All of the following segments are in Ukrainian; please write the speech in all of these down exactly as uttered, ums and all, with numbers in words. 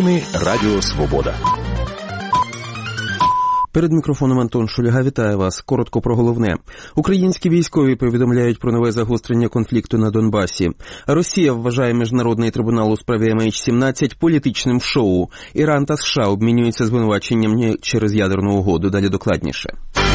Новини Радіо Свобода. Перед мікрофоном Антон Шульга вітає вас. Коротко про головне. Українські військові повідомляють про нове загострення конфлікту на Донбасі. Росія вважає Міжнародний трибунал у справі ем ейч сімнадцять політичним шоу. Іран та США обмінюються звинуваченнями через ядерну угоду. Далі докладніше.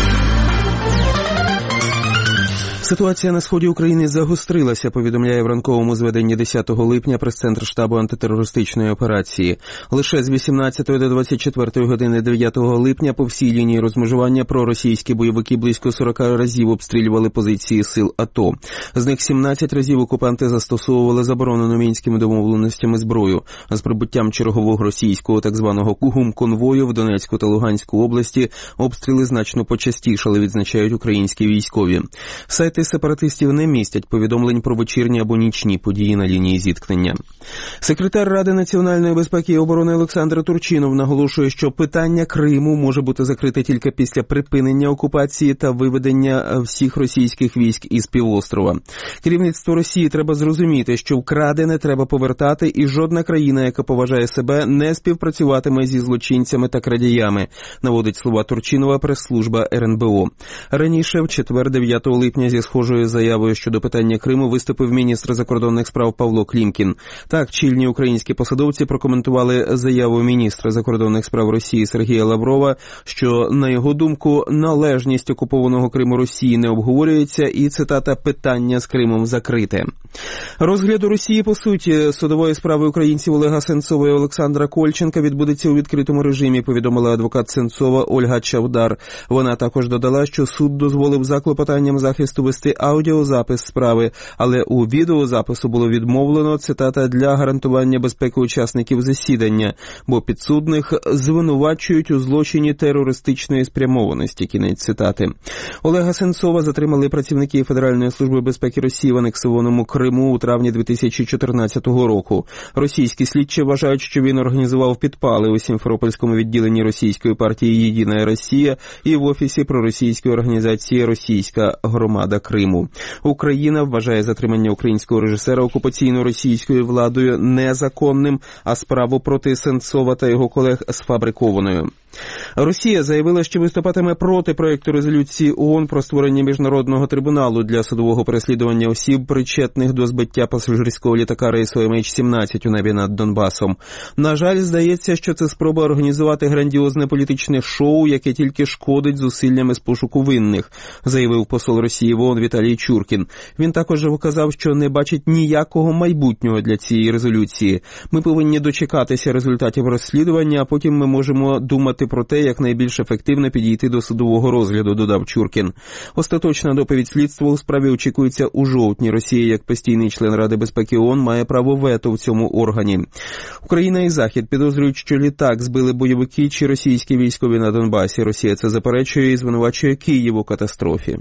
Ситуація на сході України загострилася, повідомляє в ранковому зведенні десятого липня прес-центр штабу антитерористичної операції. Лише з вісімнадцятої до двадцять четвертої години дев'ятого липня по всій лінії розмежування проросійські бойовики близько сорок разів обстрілювали позиції сил АТО. З них сімнадцять разів окупанти застосовували заборонену мінськими домовленостями зброю. З прибуттям чергового російського так званого гум-конвою в Донецьку та Луганську області обстріли значно почастішали, відзначають українські військові. Сайти сепаратистів не містять повідомлень про вечірні або нічні події на лінії зіткнення. Секретар Ради національної безпеки і оборони Олександр Турчинов наголошує, що питання Криму може бути закрите тільки після припинення окупації та виведення всіх російських військ із півострова. Керівництво Росії треба зрозуміти, що вкрадене треба повертати, і жодна країна, яка поважає себе, не співпрацюватиме зі злочинцями та крадіями, наводить слова Турчинова прес-служба ер ен бе о. Раніше, в четвер, дев'ятого липня, зі схожою заявою щодо питання Криму виступив міністр закордонних справ Павло Клімкін. Так, чільні українські посадовці прокоментували заяву міністра закордонних справ Росії Сергія Лаврова, що, на його думку, належність окупованого Криму Росії не обговорюється і, цитата, «питання з Кримом закрите». Розгляд у Росії, по суті, судової справи українців Олега Сенцова і Олександра Кольченка відбудеться у відкритому режимі, повідомила адвокат Сенцова Ольга Чавдар. Вона також додала, що суд дозволив за клопотанням захисту вести аудіозапис справи, але у відеозапису було відмовлено, цитата, «для гарантування безпеки учасників засідання», бо підсудних звинувачують у злочині терористичної спрямованості, кінець цитати. Олега Сенцова затримали працівники Федеральної служби безпеки Росії в анексованому Криму у травні дві тисячі чотирнадцятого року. Російські слідчі вважають, що він організував підпали у Сімферопольському відділенні російської партії «Єдина Росія» і в офісі проросійської організації «Російська громада Криму». Україна вважає затримання українського режисера окупаційно-російською владою незаконним, а справу проти Сенцова та його колег сфабрикованою. Росія заявила, що виступатиме проти проєкту резолюції ООН про створення міжнародного трибуналу для судового переслідування осіб, причетних до збиття пасажирського літака рейсу ем ейч сімнадцять у небі над Донбасом. На жаль, здається, що це спроба організувати грандіозне політичне шоу, яке тільки шкодить зусиллями з пошуку винних, заявив посол Росії в ООН Віталій Чуркін. Він також вказав, що не бачить ніякого майбутнього для цієї резолюції. Ми повинні дочекатися результатів розслідування, а потім ми можемо думати про те, як найбільш ефективно підійти до судового розгляду, додав Чуркін. Остаточна доповідь слідства у справі очікується у жовтні. Росія, як постійний член Ради безпеки ООН, має право вето в цьому органі. Україна і Захід підозрюють, що літак збили бойовики чи російські військові на Донбасі. Росія це заперечує і звинувачує Київ у катастрофі.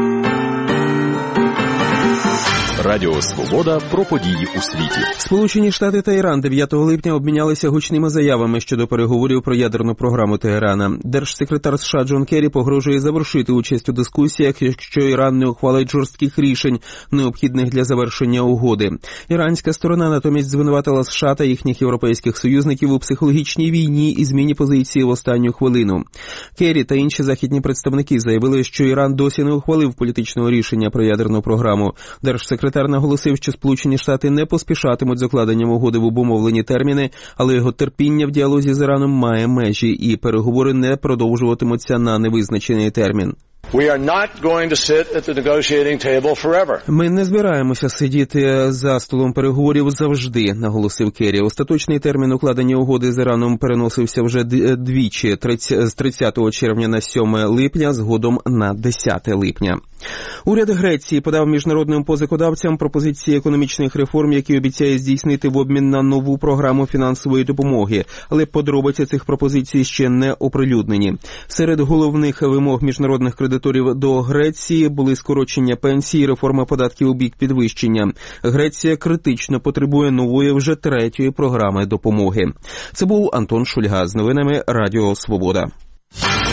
Радіо Свобода про події у світі. Сполучені Штати та Іран дев'ятого липня обмінялися гучними заявами щодо переговорів про ядерну програму Тегерана. Держсекретар США Джон Керрі погрожує завершити участь у дискусіях, якщо Іран не ухвалить жорстких рішень, необхідних для завершення угоди. Іранська сторона натомість звинуватила США та їхніх європейських союзників у психологічній війні і зміні позиції в останню хвилину. Керрі та інші західні представники заявили, що Іран досі не ухвалив політичного рішення про ядерну програму. Держсекретар Секретар наголосив, що Сполучені Штати не поспішатимуть з укладенням угоди в обумовлені терміни, але його терпіння в діалозі з Іраном має межі, і переговори не продовжуватимуться на невизначений термін. We are not going to sit at the negotiating table forever. Ми не збираємося сидіти за столом переговорів завжди, наголосив Керрі. Остаточний термін укладення угоди з Іраном переносився вже двічі, з тридцятого червня на сьоме липня, згодом на десяте липня. Уряд Греції подав міжнародним позикодавцям пропозиції економічних реформ, які обіцяє здійснити в обмін на нову програму фінансової допомоги, але подробиці цих пропозицій ще не оприлюднені. Серед головних вимог міжнародних кредиторів до Греції були скорочення пенсій і реформа податків у бік підвищення. Греція критично потребує нової вже третьої програми допомоги. Це був Антон Шульга з новинами Радіо Свобода.